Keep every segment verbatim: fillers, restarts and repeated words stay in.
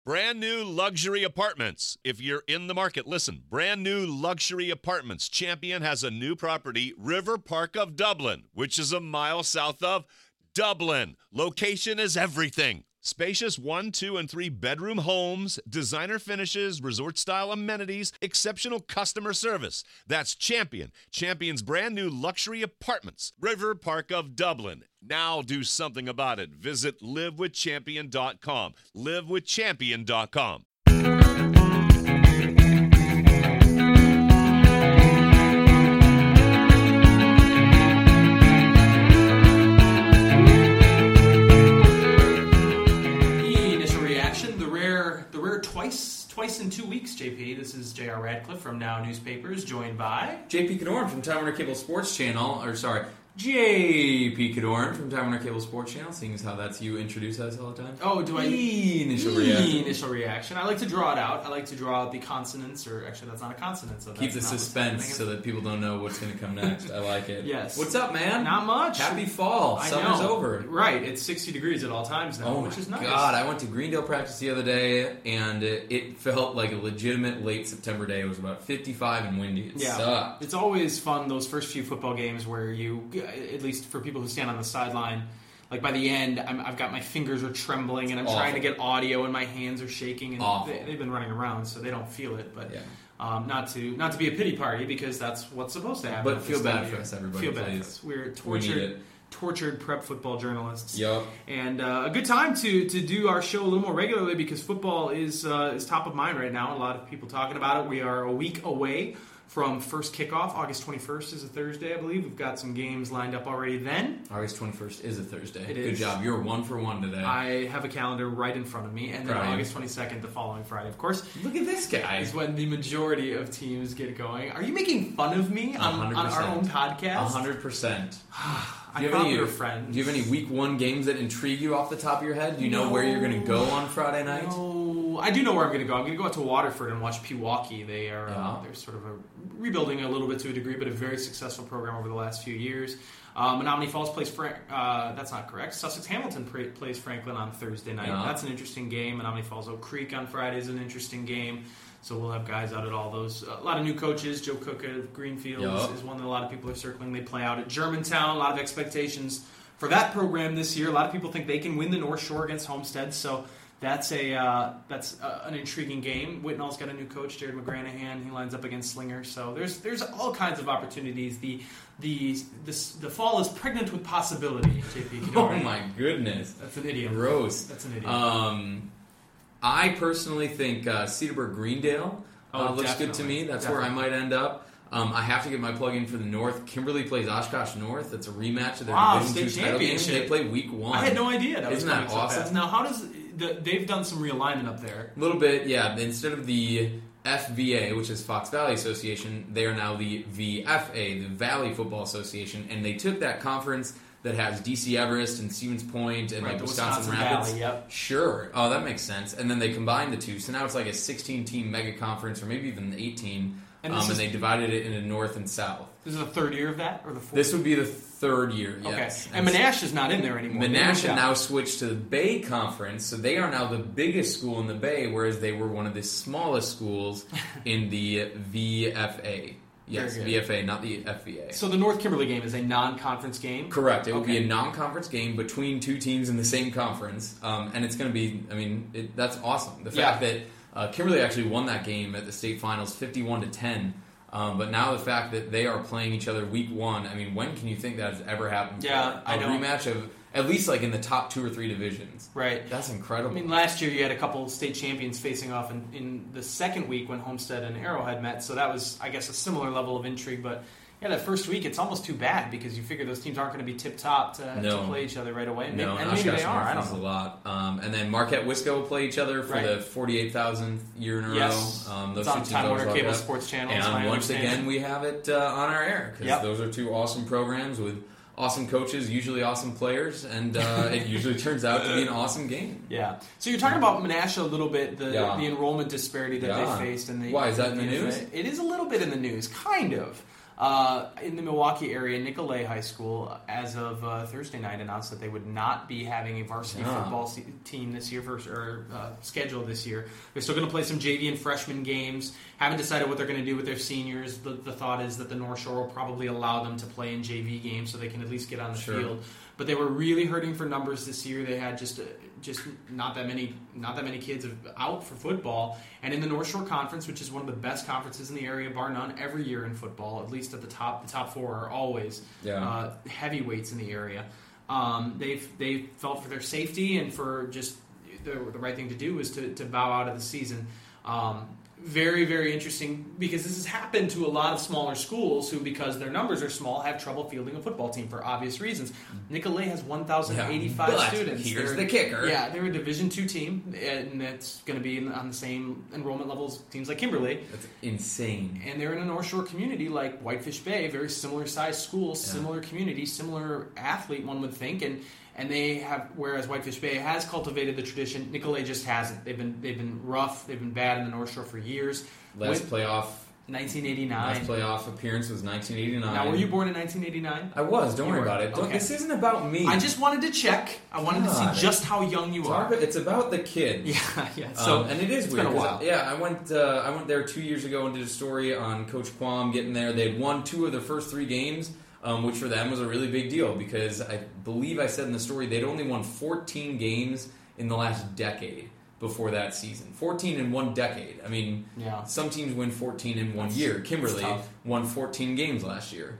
Brand new luxury apartments. If you're in the market, listen. Brand new luxury apartments. Champion has a new property, River Park of Dublin, which is a mile south of Dublin. Location is everything. Spacious one, two, and three bedroom homes, designer finishes, resort-style amenities, exceptional customer service. That's Champion. Champion's brand new luxury apartments. River Park of Dublin. Now do something about it. Visit live with champion dot com. live with champion dot com. Twice, twice in two weeks, J P. This is J R Radcliffe from Now Newspapers, joined by J P Cadoran from Time Warner Cable Sports Channel, or sorry, J P Cadoran from Time Warner Cable Sports Channel, seeing as how that's you introduce us all the time. Oh, do I? E initial e reaction. Initial reaction. I like to draw it out. I like to draw out the consonants, or actually that's not a consonant. So keep the suspense so that people don't know what's going to come next. I like it. Yes. What's up, man? Not much. Happy fall. I Summer's know. over. Right. It's sixty degrees at all times now, oh which is nice. God, I went to Greendale practice the other day, and it, it felt like a legitimate late September day. It was about fifty-five and windy. It yeah. sucked. It's always fun, those first few football games where you, at least for people who stand on the sideline, like by the end, I'm, I've got my fingers are trembling and I'm Awful. trying to get audio and my hands are shaking. And Awful. they, they've been running around, so they don't feel it. But yeah. um, not to not to be a pity party because that's what's supposed to happen. But at feel this bad time of for year. us, everybody. Feel bad please. for us. We're We tortured, need it. tortured prep football journalists. Yep. And uh, a good time to to do our show a little more regularly because football is uh, is top of mind right now. A lot of people talking about it. We are a week away from first kickoff. August twenty-first is a Thursday, I believe. We've got some games lined up already then. August twenty-first is a Thursday. It Good is. job. You're one for one today. I have a calendar right in front of me. And then Proud of you. August twenty-second, the following Friday, of course, Look at this guy. is when the majority of teams get going. Are you making fun of me on, on our own podcast? A hundred percent. I Do you have thought any- we were friends. Do you have any week one games that intrigue you off the top of your head? Do you know No. where you're going to go on Friday night? No, I do know where I'm going to go. I'm going to go out to Waterford and watch Pewaukee. They are Yeah. uh, they're sort of a, rebuilding a little bit to a degree, but a very successful program over the last few years. Um, Menominee Falls plays Frank. Uh, that's not correct. Sussex Hamilton pra- plays Franklin on Thursday night. Yeah. That's an interesting game. Menominee Falls Oak Creek on Friday is an interesting game. So we'll have guys out at all those. A lot of new coaches. Joe Cook of Greenfield Yeah. is, is one that a lot of people are circling. They play out at Germantown. A lot of expectations for that program this year. A lot of people think they can win the North Shore against Homestead. So that's a uh, that's a, an intriguing game. Whitnall's got a new coach, Jared McGranahan. He lines up against Slinger. So there's there's all kinds of opportunities. The the this, the fall is pregnant with possibility. J P, you know, Oh right? my goodness. That's an idiom. Gross. That's an idiom. Um, I personally think uh, Cedarburg Greendale uh, Oh, looks good to definitely. me. That's Definitely. where I might end up. Um, I have to get my plug in for the North. Kimberly plays Oshkosh North. That's a rematch of their Wow, Division state two title game. championship. They play week one. I had no idea that was Isn't that coming so awesome? fast. Now, how does the, they've done some realignment up there? A little bit, yeah. Instead of the F V A, which is Fox Valley Association, they are now the V F A, the Valley Football Association, and they took that conference that has D C Everest and Stevens Point and Right, like the Wisconsin, Wisconsin Rapids. Valley, yep. Sure. Oh, that makes sense. And then they combined the two, so now it's like a sixteen-team mega conference, or maybe even eighteen. And Um, this and is- they divided it into North and South. This is the third year of that, or the fourth? This would be the third year. Yes. Okay, and Menasha is not in there anymore. They moved Menasha out. now switched to the Bay Conference, so they are now the biggest school in the Bay, whereas they were one of the smallest schools in the V F A. Yes, Very good. V F A, not the F V A. So the North Kimberly game is a non-conference game? Correct. It will Okay. be a non-conference game between two teams in the same conference, um, and it's going to be. I mean, it, that's awesome. The fact Yeah. that uh, Kimberly actually won that game at the state finals, fifty-one to ten. Um, but now the fact that they are playing each other week one. I mean, when can you think that has ever happened? Yeah, before? I a know. rematch of at least like in the top two or three divisions. Right. That's I incredible. mean, last year you had a couple state champions facing off in, in the second week when Homestead and Arrowhead met, so that was, I guess, a similar level of intrigue. But yeah, that first week, it's almost too bad because you figure those teams aren't going to be tip-top to, No. to play each other right away. And, no, maybe, and and maybe Oshkosh they are. I North don't is know. a lot. Um, and then Marquette Wisco will play each other for Right. the forty-eight thousandth year in a Yes. row. Um, It's those two on teams Time always Warner love Cable that. Sports Channel. is my And once understanding. again, we have it uh, on our air because Yep. those are two awesome programs with awesome coaches, usually awesome players, and uh, it usually turns out to be an awesome game. Yeah. So you're talking about Menasha a little bit, the Yeah. the enrollment disparity that Yeah. they faced. And the, Why, is that in the F A. news? It is a little bit in the news, kind of. Uh, in the Milwaukee area, Nicolet High School, as of uh, Thursday night, announced that they would not be having a varsity Yeah. football se- team this year, for, or uh, schedule this year. They're still going to play some J V and freshman games. Haven't decided what they're going to do with their seniors. The, the thought is that the North Shore will probably allow them to play in J V games so they can at least get on the Sure. field. But they were really hurting for numbers this year. They had just uh, just not that many not that many kids out for football. And in the North Shore Conference, which is one of the best conferences in the area, bar none, every year in football, at least at the top, the top four are always Yeah. uh, heavyweights in the area. Um, they've they felt for their safety and for just the, the right thing to do was to, to bow out of the season. Um, very, very interesting because this has happened to a lot of smaller schools who, because their numbers are small, have trouble fielding a football team for obvious reasons. Nicolet has one thousand eighty-five Yeah, but students. here's They're- the kicker. Yeah, they're a Division two team, and it's going to be in, on the same enrollment levels as teams like Kimberly. That's insane. And they're in a North Shore community like Whitefish Bay, very similar sized school, similar community, similar athlete, one would think. And and they have, whereas Whitefish Bay has cultivated the tradition, Nicolet just hasn't. They've been they've been rough, they've been bad in the North Shore for years. Last With playoff, nineteen eighty-nine. last playoff appearance was nineteen eighty-nine. Now, were you born in nineteen eighty-nine? I was. Don't You worry were. about it. Don't, Okay. This isn't about me. I just wanted to check. I wanted God. to see just how young you It's, are. our- it's about the kids. Yeah, yeah. So So um, and it is it's weird. been a 'cause, while. Yeah, I went. Uh, I went there two years ago and did a story on Coach Quam getting there. They had won two of their first three games, um, which for them was a really big deal because I believe I said in the story they'd only won fourteen games in the last decade before that season. fourteen in one decade. I mean, Yeah. some teams win fourteen in one That's- year. Kimberly that's tough. won fourteen games last year.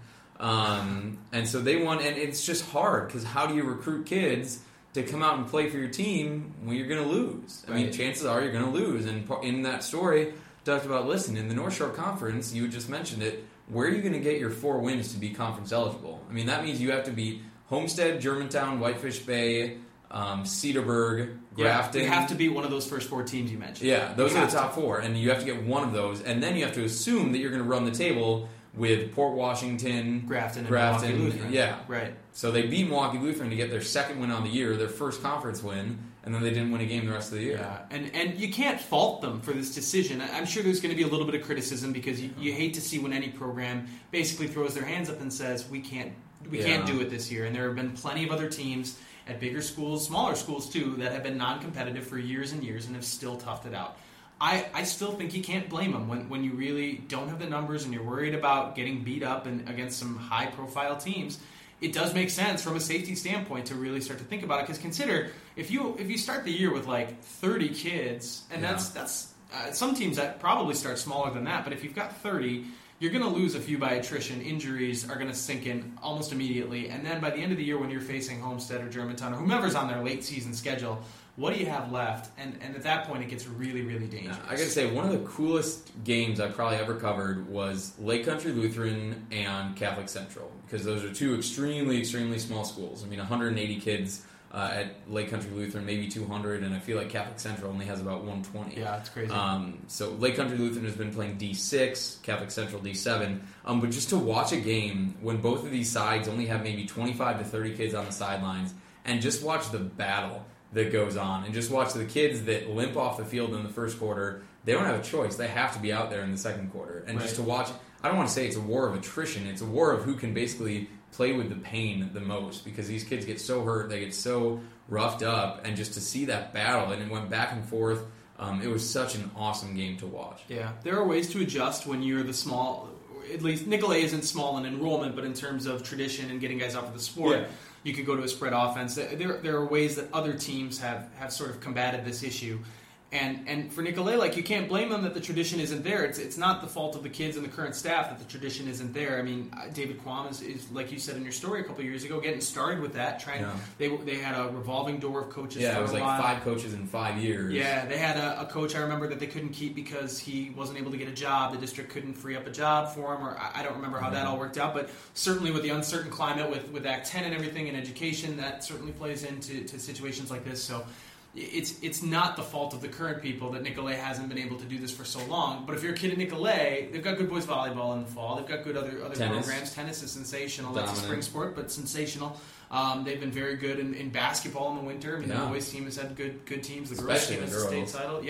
Um, and so they won, and it's just hard because how do you recruit kids to come out and play for your team when you're going to lose? I mean, Right. chances are you're going to lose. And par- in that story, talked about, listen, in the North Shore Conference, you just mentioned it, where are you going to get your four wins to be conference eligible? I mean, that means you have to beat Homestead, Germantown, Whitefish Bay, um, Cedarburg, Grafton. You have to beat one of those first four teams you mentioned. Yeah, those You are have the top to. four, and you have to get one of those, and then you have to assume that you're going to run the table with Port Washington, Grafton and Grafton, Milwaukee Lutheran. yeah. Right. So they beat Milwaukee Lutheran to get their second win on the year, their first conference win, and then they didn't win a game the rest of the year. Yeah, and and you can't fault them for this decision. I- I'm sure there's going to be a little bit of criticism because you, you hate to see when any program basically throws their hands up and says we can't we can't Yeah. do it this year. And there have been plenty of other teams at bigger schools, smaller schools too, that have been non-competitive for years and years and have still toughed it out. I, I still think you can't blame them when, when you really don't have the numbers and you're worried about getting beat up and against some high-profile teams. It does make sense from a safety standpoint to really start to think about it. Because consider if you if you start the year with like thirty kids, and Yeah. that's that's uh, some teams that probably start smaller than that. But if you've got thirty, you're going to lose a few by attrition. Injuries are going to sink in almost immediately, and then by the end of the year, when you're facing Homestead or Germantown or whomever's on their late season schedule, what do you have left? And and at that point, it gets really really dangerous. I gotta say, one of the coolest games I probably ever covered was Lake Country Lutheran and Catholic Central, because those are two extremely, extremely small schools. I mean, one hundred eighty kids uh, at Lake Country Lutheran, maybe two hundred, and I feel like Catholic Central only has about one twenty. Yeah, it's crazy. Um, so Lake Country Lutheran has been playing D six, Catholic Central D seven. Um, but just to watch a game when both of these sides only have maybe twenty-five to thirty kids on the sidelines, and just watch the battle that goes on, and just watch the kids that limp off the field in the first quarter. They don't have a choice. They have to be out there in the second quarter. And just to Right. watch, I don't want to say it's a war of attrition. It's a war of who can basically play with the pain the most, because these kids get so hurt, they get so roughed up, and just to see that battle, and it went back and forth. Um, it was such an awesome game to watch. Yeah, there are ways to adjust when you're the small. At least Nicolet isn't small in enrollment, but in terms of tradition and getting guys out for the sport, Yeah. you could go to a spread offense. There, there are ways that other teams have, have sort of combated this issue. And and for Nicolet, like, you can't blame them that the tradition isn't there. It's it's not the fault of the kids and the current staff that the tradition isn't there. I mean, uh, David Quam is, is, like you said in your story a couple of years ago, getting started with that. Trying, Yeah. they they had a revolving door of coaches. Yeah, for it was a like while. five coaches in five years. Yeah, they had a, a coach I remember that they couldn't keep because he wasn't able to get a job. The district couldn't free up a job for him, or I, I don't remember how that all worked out. But certainly with the uncertain climate with, with Act ten and everything in education, that certainly plays into to situations like this. So it's it's not the fault of the current people that Nicolet hasn't been able to do this for so long. But if you're a kid at Nicolet, they've got good boys volleyball in the fall. They've got good other other Tennis. programs. Tennis is sensational. That's a Dominant. spring sport, but sensational. Um, they've been very good in, in basketball in the winter. I mean, Yeah. the boys team has had good good teams. The girls Especially team the has a state girls. title. Yep.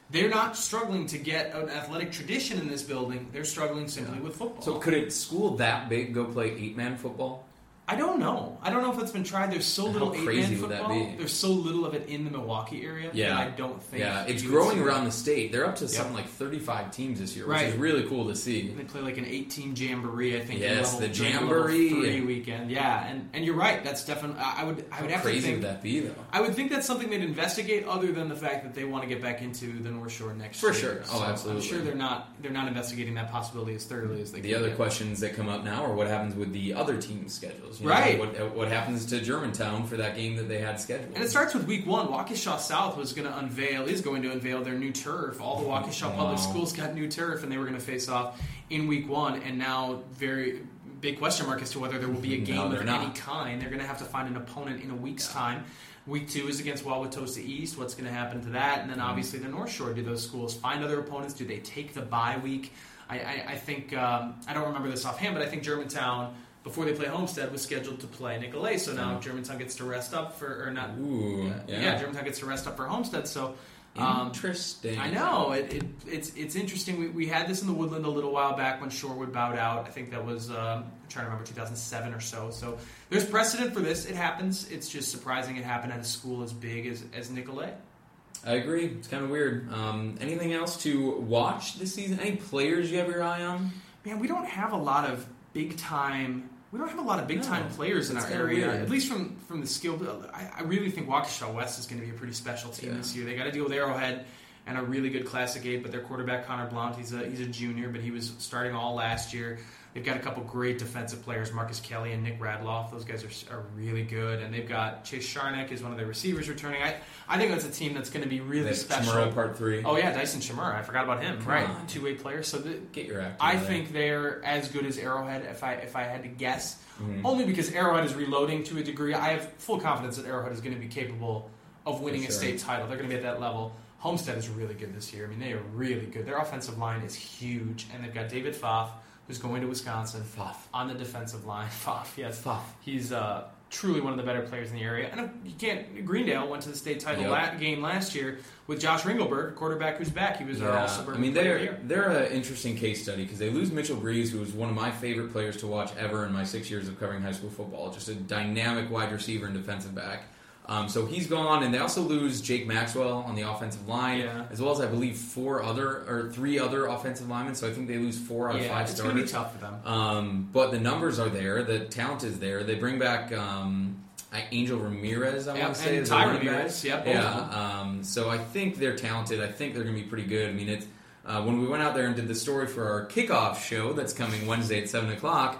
they're not struggling to get an athletic tradition in this building. They're struggling simply yeah. with football. So could a school that big go play eight-man football? I don't know. I don't know if it's been tried. There's so little eight-man football. There's so little of it in the Milwaukee area yeah. that I don't think. Yeah, it's growing around the state. They're up to yep. something like thirty-five teams this year, which right. is really cool to see. And they play like an eight-team jamboree, I think. Yes, level, the jamboree three weekend. Yeah, and, and you're right. That's definitely. I would. I would How have crazy to think, would that be, though? I would think that's something they'd investigate, other than the fact that they want to get back into the North Shore next For year. For sure. So oh, absolutely. I'm sure they're not. They're not investigating that possibility as thoroughly as they. The can other get. questions that come up now are what happens with the other teams' schedules. You right. Know, what, what happens to Germantown for that game that they had scheduled? And it starts with week one. Waukesha South was going to unveil, is going to unveil their new turf. All the Waukesha wow. public schools got new turf, and they were going to face off in week one. And now, very big question mark as to whether there will be a game no, of not. any kind. They're going to have to find an opponent in a week's yeah. time. Week two is against Wauwatosa East. What's going to happen to that? And then obviously the North Shore. Do those schools find other opponents? Do they take the bye week? I, I, I think um, I don't remember this offhand, but I think Germantown, before they play Homestead, was scheduled to play Nicolet. So now Germantown gets to rest up for, or not. Ooh, uh, yeah. yeah, Germantown gets to rest up for Homestead. So um, interesting. I know it, it, it's it's interesting. We, we had this in the Woodland a little while back when Shorewood bowed out. I think that was um, I'm trying to remember two thousand seven or so. So there's precedent for this. It happens. It's just surprising it happened at a school as big as as Nicolet. I agree. It's kind of weird. Um, anything else to watch this season? Any players you have your eye on? Man, we don't have a lot of big time. We don't have a lot of big time no, players in our area, weird. At least from, from the skill. I, I really think Waukesha West is going to be a pretty special team yeah. this year. They got to deal with Arrowhead and a really good Classic eight, but their quarterback Connor Blount, he's a he's a junior, but he was starting all last year. They've got a couple great defensive players, Marcus Kelly and Nick Radloff. Those guys are, are really good. And they've got Chase Sharnick is one of their receivers returning. I, I think that's a team that's going to be really that's special. Chimera part three. Oh, yeah, Dyson Chimera. I forgot about him. Come right. on. Two-way player. So the, Get your act I there. think they're as good as Arrowhead, if I if I had to guess. Mm-hmm. Only because Arrowhead is reloading to a degree. I have full confidence that Arrowhead is going to be capable of winning sure. a state title. They're going to be at that level. Homestead is really good this year. I mean, they are really good. Their offensive line is huge. And they've got David Pfaff, who's going to Wisconsin. Pfaff. On the defensive line. Pfaff, yes. Pfaff. He's uh, truly one of the better players in the area. And you can't. Greendale went to the state title yep. la- game last year with Josh Ringelberg, quarterback who's back. He was yeah. our all-suburban I mean, player they're of the year. they're an interesting case study because they lose Mitchell Breeze, who was one of my favorite players to watch ever in my six years of covering high school football. Just a dynamic wide receiver and defensive back. Um, so he's gone, and they also lose Jake Maxwell on the offensive line, yeah. as well as I believe four other or three other offensive linemen. So I think they lose four out yeah, of five it's starters. It's going to be tough for them. Um, but the numbers are there, the talent is there. They bring back um, Angel Ramirez, I yep, want to say, and is Ty Ramirez. Yep, both yeah. of them. Um, so I think they're talented. I think they're going to be pretty good. I mean, it's uh, when we went out there and did the story for our kickoff show that's coming Wednesday at seven o'clock.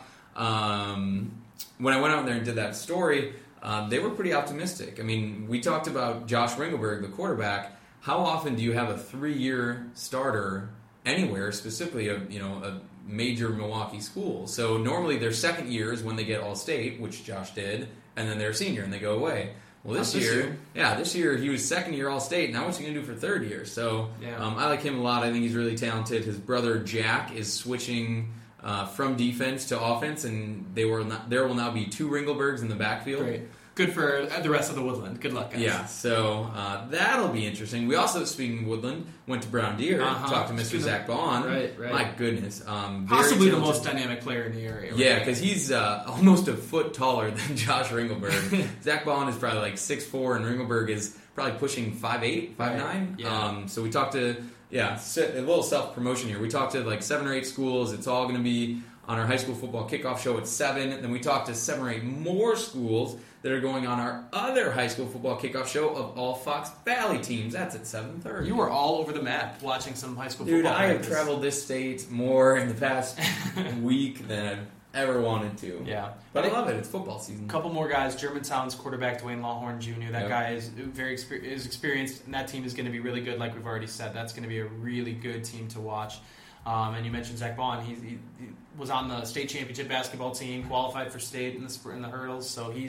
Um, when I went out there and did that story. Um, they were pretty optimistic. I mean, we talked about Josh Ringelberg, the quarterback. How often do you have a three-year starter anywhere, specifically a you know a major Milwaukee school? So normally their second year is when they get All-State, which Josh did, and then they're senior and they go away. Well, this, this year, year, yeah, this year he was second year All-State. Now what's he going to do for third year? So yeah. um, I like him a lot. I think he's really talented. His brother Jack is switching Uh, from defense to offense, and they were not, there will now be two Ringelbergs in the backfield. Great. Good for the rest of the Woodland. Good luck, guys. Yeah, so uh, that'll be interesting. We also, speaking of Woodland, went to Brown Deer, uh-huh. talked to Mister Zach Bond. Right, right. My goodness. Um, Possibly the talented. most dynamic player in the area. Right? Yeah, because he's uh, almost a foot taller than Josh Ringelberg. Zach Bond is probably like six foot four, and Ringelberg is probably pushing five eight, five nine. Right. Yeah. Um, so we talked to, yeah, a little self-promotion here. We talked to like seven or eight schools. It's all going to be on our high school football kickoff show at seven. Then we talked to seven or eight more schools that are going on our other high school football kickoff show of all Fox Valley teams. That's at seven thirty. You were all over the map watching some high school Dude, football. Dude, I have practice. traveled this state more in the past week than I've ever wanted to. Yeah. But I love it. It's football season. A couple more guys. Germantown's quarterback, Dwayne Lawhorn Junior That yep. guy is very exper- is experienced, and that team is going to be really good, like we've already said. That's going to be a really good team to watch. Um, and you mentioned Zach Bond. He, he, he was on the state championship basketball team, qualified for state in the in the hurdles. So he's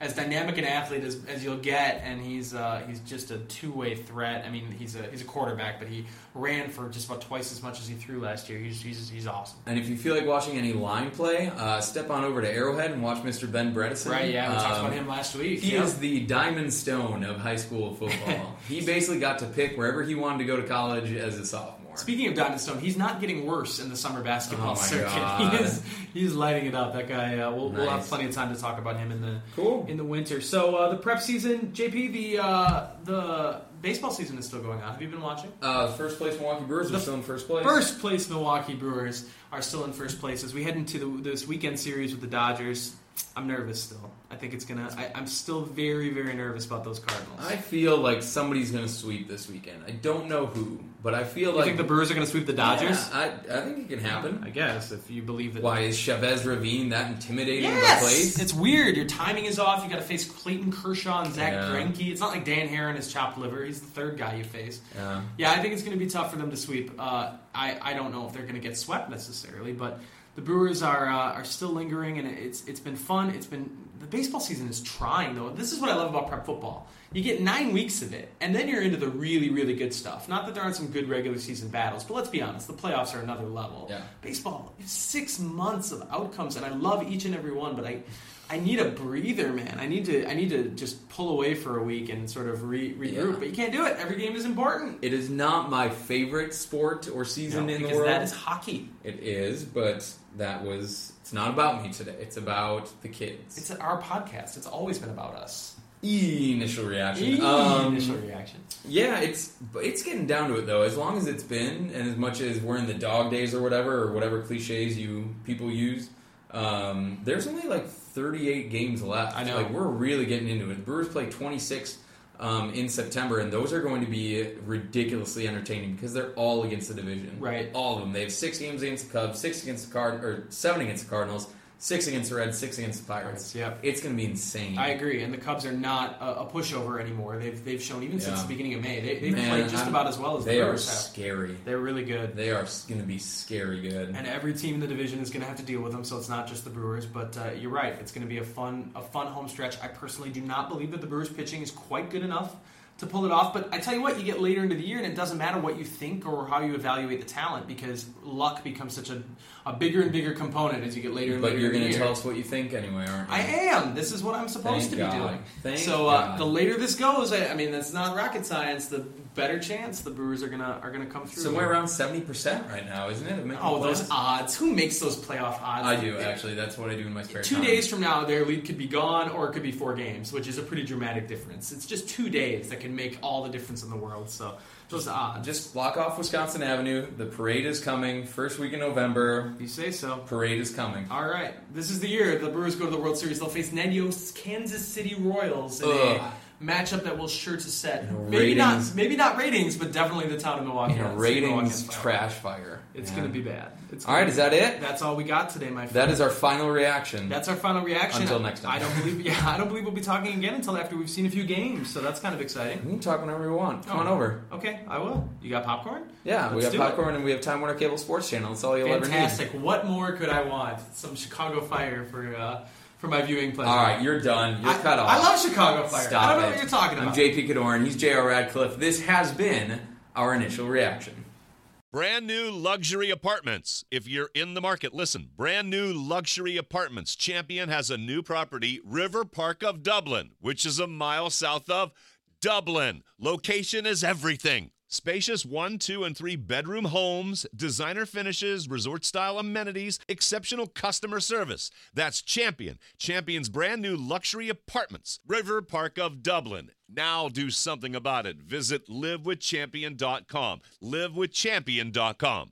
as dynamic an athlete as, as you'll get, and he's uh, he's just a two-way threat. I mean, he's a he's a quarterback, but he ran for just about twice as much as he threw last year. He's he's, he's awesome. And if you feel like watching any line play, uh, step on over to Arrowhead and watch Mister Ben Bredesen. Right, yeah, we um, talked about him last week. He yep. is the diamond stone of high school football. He basically got to pick wherever he wanted to go to college as a sophomore. Speaking of Diamond Stone, he's not getting worse in the summer basketball Oh my circuit. God. He is he's lighting it up. That guy. Uh, we'll, Nice. we'll have plenty of time to talk about him in the Cool. in the winter. So uh, the prep season, J P, the uh, the baseball season is still going on. Have you been watching? Uh, first place Milwaukee Brewers are The still in first place. First place Milwaukee Brewers are still in first place as we head into the, this weekend series with the Dodgers. I'm nervous still. I think it's gonna. I, I'm still very, very nervous about those Cardinals. I feel like somebody's going to sweep this weekend. I don't know who, but I feel you like think the Brewers are going to sweep the Dodgers? Yeah, I, I think it can happen. I guess if you believe that. Why is Chavez Ravine that intimidating of a Yes! place? It's weird. Your timing is off. You got to face Clayton Kershaw and Zach Yeah. Greinke. It's not like Dan Hare and his chopped liver. He's the third guy you face. Yeah. Yeah, I think it's going to be tough for them to sweep. Uh, I I don't know if they're going to get swept necessarily, but the Brewers are uh, are still lingering, and it's it's been fun. It's been the baseball season is trying though. This is what I love about prep football. You get nine weeks of it, and then you're into the really really good stuff. Not that there aren't some good regular season battles, but let's be honest, the playoffs are another level. Yeah. Baseball, it's six months of outcomes, and I love each and every one, but I. I need a breather, man. I need to. I need to just pull away for a week and sort of re- regroup. Yeah. But you can't do it. Every game is important. It is not my favorite sport or season No, in the because world. that is hockey. It is, but that was. It's not about me today. It's about the kids. It's our podcast. It's always been about us. E initial reaction. E- Um, initial reaction. Yeah, it's it's getting down to it though. As long as it's been, and as much as we're in the dog days or whatever, or whatever cliches you people use, um, there's only like thirty-eight games left. I know. Like we're really getting into it. The Brewers play twenty-six um, in September, and those are going to be ridiculously entertaining because they're all against the division. Right. All of them. They have six games against the Cubs, six against the Card, or seven against the Cardinals, six against the Reds, six against the Pirates. Yep. It's going to be insane. I agree, and the Cubs are not a, a pushover anymore. They've they've shown even since Yeah. the beginning of May they, they've Man, played just I'm- about as well as the They are Brewers have. scary. They're really good. They are going to be scary good. And every team in the division is going to have to deal with them, so it's not just the Brewers. But uh, you're right; it's going to be a fun, a fun home stretch. I personally do not believe that the Brewers pitching is quite good enough to pull it off. But I tell you what, you get later into the year, and it doesn't matter what you think or how you evaluate the talent because luck becomes such a, a bigger and bigger component as you get later and But later. you're in the going to year. tell us what you think anyway, aren't you? I am. This is what I'm supposed Thank to be God. doing. Thank so uh, God. the later this goes, I, I mean, that's not rocket science. The better chance the Brewers are gonna are gonna come through. Somewhere around seventy percent right now, isn't it? of making Oh, the those playoffs? odds! Who makes those playoff odds? I do, actually. That's what I do in my spare Two time. days from now, their lead could be gone, or it could be four games, which is a pretty dramatic difference. It's just two days that can make all the difference in the world. So those odds. Just block off Wisconsin Avenue. The parade is coming. First week in November. If you say so. Parade is coming. All right, this is the year the Brewers go to the World Series. They'll face Ned Yost's Kansas City Royals in Ugh. a matchup that will sure to set In a maybe ratings- not maybe not ratings, but definitely the town of Milwaukee. In a on City Milwaukee ratings on fire. trash fire. It's Yeah. going to be bad. It's All right, gonna is be- that it? That's all we got today, my friend. That is our final reaction. That's our final reaction. Until next time. I don't believe. Yeah, I don't believe we'll be talking again until after we've seen a few games. So that's kind of exciting. We can talk whenever we want. Come on Oh, over. Okay, I will. You got popcorn? Yeah, we Let's have do it. popcorn and we have Time Warner Cable Sports Channel. That's all you'll Fantastic. What more could I want? Some Chicago Fire for uh, for my viewing pleasure. ever need. All right, you're done. You're I, cut off. I love Chicago Fire. Stop I don't know it. what you're talking about. I'm J P Cadoran. He's J R Radcliffe. This has been our initial reaction. Brand new luxury apartments. If you're in the market, listen. Brand new luxury apartments. Champion has a new property, River Park of Dublin, which is a mile south of Dublin. Location is everything. Spacious one, two, and three bedroom homes, designer finishes, resort-style amenities, exceptional customer service. That's Champion. Champion's brand new luxury apartments, River Park of Dublin. Now do something about it. Visit live with champion dot com. live with champion dot com.